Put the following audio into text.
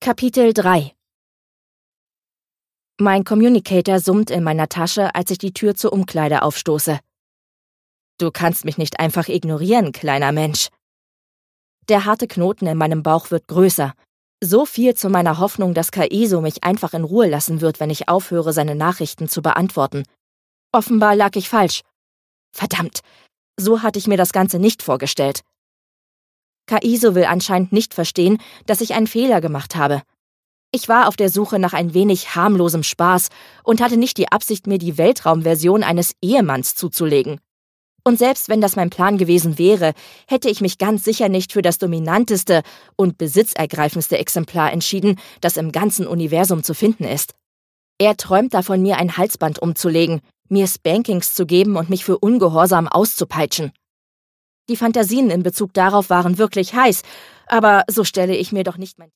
Kapitel 3. Mein Communicator summt in meiner Tasche, als ich die Tür zur Umkleide aufstoße. Du kannst mich nicht einfach ignorieren, kleiner Mensch. Der harte Knoten in meinem Bauch wird größer. So viel zu meiner Hoffnung, dass Kaizo mich einfach in Ruhe lassen wird, wenn ich aufhöre, seine Nachrichten zu beantworten. Offenbar lag ich falsch. Verdammt, so hatte ich mir das Ganze nicht vorgestellt. Kaizo will anscheinend nicht verstehen, dass ich einen Fehler gemacht habe. Ich war auf der Suche nach ein wenig harmlosem Spaß und hatte nicht die Absicht, mir die Weltraumversion eines Ehemanns zuzulegen. Und selbst wenn das mein Plan gewesen wäre, hätte ich mich ganz sicher nicht für das dominanteste und besitzergreifendste Exemplar entschieden, das im ganzen Universum zu finden ist. Er träumt davon, mir ein Halsband umzulegen, mir Spankings zu geben und mich für Ungehorsam auszupeitschen. Die Fantasien in Bezug darauf waren wirklich heiß, aber so stelle ich mir doch nicht mein